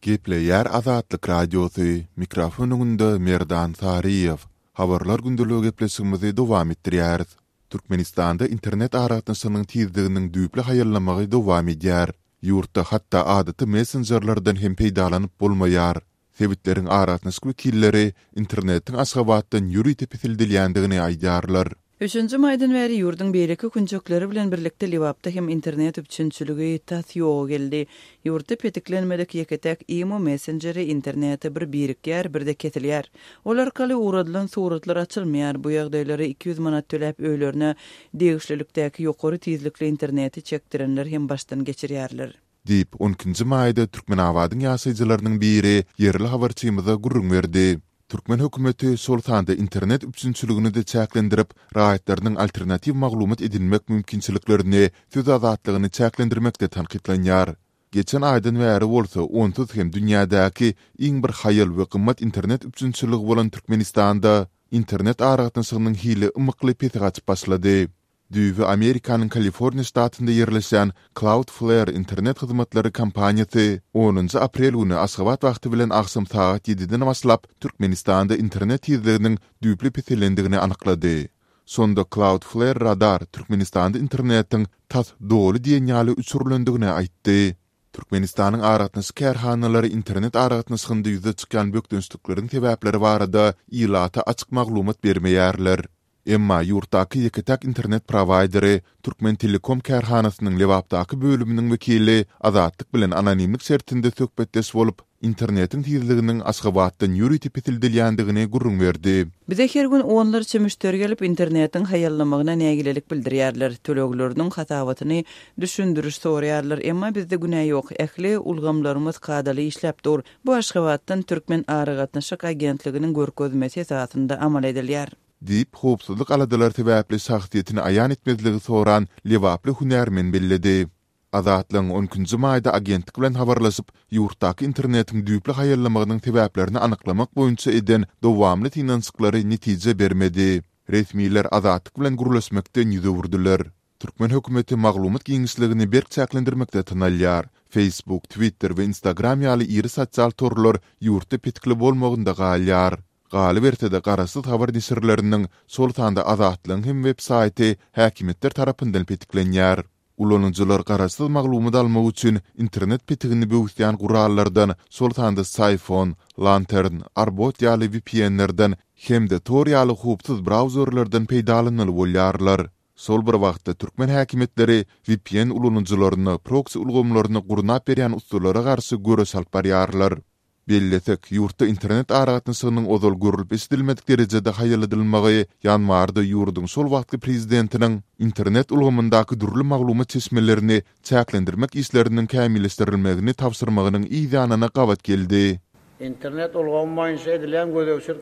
Gepleyer Azatlyk Radiosu mikrofonunda Merdan Sariyev. Habarlar gündülüğü gepleşigimizi dowam etdirýär. Türkmenistanda internet aragatnasynyň tizdiginiň düýpli haýallamagy dowam edýär. Ýurtda hatda adaty messengerlerden hem peýdalanyp bolmaýar. Sebitleriň aragatnaşyk wekilleri internetiň aşgabatdan ýüri tepedilýändigini aýdýarlar. 3-nji maýdan bäri ýurdun beýleki kunjukları bilen birlikde Liwapda hem internet üçinçiligi tasýog geldi. Ýurtda petiklenmedik ýeketek imo messengeri interneti bir birikýär, bir de ketilýär. Olar arkaly uradylan suratlar açylmaýar. Bu ýagdaýlary 200 manat töläp öýlerine degişlilikdäki ýokary tizlikli interneti çekdirenler hem başdan geçirýärler. Dip 12-nji maýda Türkmenawadyň ýaşaýjylarynyň biri yerli habarçymyza gurrun berdi. Türkmen hökümeti soltanda internet üçinçiligini de çäklendirip, raýatlarynyň alternativ maglumat edinmek mümkinçiliklerini, söz azatlygyny çäklendirmekde tanqidlanýar. Geçen aýdan bäri bolsa, onsuz hem dünýädäki iň bir haýal we gymmat internet üçinçiligi bolan Türkmenistanda internet aragatnasynyň hili ymykly petgaç başlady. Düýbi Amerikanyň Kaliforniýa ştatynda ýerleşen Cloudflare internet hyzmatlary kompaniýasy 10 aprel güni Aşgabat wagty bilen aksam saat 7-den başlap Türkmenistanda internet tizliginiň düýpli petelendigini anyklady. Sonda Cloudflare radar Türkmenistanda internetiň tas dolu diýen ýaly uçurlandygyny aýtdy. Türkmenistanyň aragatnaşyk kärhanalary internet aragatnaşygynda ýüze çykan bökdünçlikleriň sebäpleri barada ýylata açyk maglumat bermeýärler. Emma ýurtdaky ýeketek internet prowaideri Türkmen Telekom kärhanasynyň Liwapdaky bölüminiň wekili azatlyk bilen anonimlik şertinde söhbetdeş bolup, internetiň tizliginiň Aşgabatdan ýüri tepedilýändigini gurrun berdi. Bize her gün onlarça müşteri gelip internetiň haýallamagyna nägilelik bildirýärler. Tölegleriniň hatawatyny düşündürüş soraýarlar. Emma bizde günä ýok. Ähli ulgamlarymyz kadaly işläp dur. Bu Aşgabatdan Türkmen aragatnaşyk agentliginiň görkezmesi esasında amal edilýär. Dip hopsuzlyk aladalar sebäpli şahsiýetini aýan etmezligi soran Liwaply hünärmen bellidi. Azatlyň 10-njy maýda agentlik bilen habarlaşyp, ýurtdaky internetiň düýpli haýallamagynyň sebäplerini anyklamak boýunça eden dowamly tinançyklary netije bermedi. Resmiler azatlyk bilen gurulşmakdan ýüze wurdular. Türkmen hökümeti maglumat giňişligini berk çäklendirmekde tynalýar. Facebook, Twitter we Instagram ýaly iri sosial torlar ýurtda petkili bolmagynda galýar. Galyp ertede garasyz habar nesirleriniň soltanda azatlygyň hem web saýty häkimetler tarapyndan petiklenýär. Ulanıcılar garasyz maglumat almak üçin internet petigini böwüsýän gurallardan soltanda iPhone, Lantern, Arbot ýaly VPN-lerden hem de Tor ýaly hupsuz browserlerden peýdalanyly bolýarlar. Sol bir wagtda Türkmen häkimetleri VPN ulanıcılaryny, proxy ulgamlaryny gurnap berýän usullara garşy göreş alyp barýarlar. Belletek, ýurtda internet aragatnasynyň ozal görülip esdilmedik derejede haýalladylmagy ýanmarda ýurdun sol wagtky prezidentiniň internet ulgamyndaky durly maglumat çeşmelerini çäklendirmek işleriniň kämilleşdirilmegini tapşyrmagynyň ýa-da gawat geldi. İnternet ulgamy boýunça edilen gödöwçür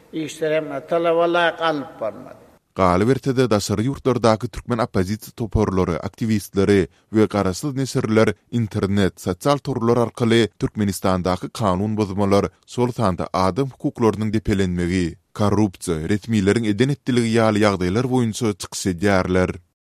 işlerem talawala galyp barmady. Galyp ertede daşary ýurtlardaky türkmen opozisiýa toporlary, aktivistleri we garasyz nesirler internet, sosial torlar arkaly Türkmenistandaky kanun bozmalar, soltanda adam hukuklarynyň depelenmegi, korrupsiýa, resmiýetiň eden etdiligi ýaly ýagdaýlar boýunça çykyş edýärler.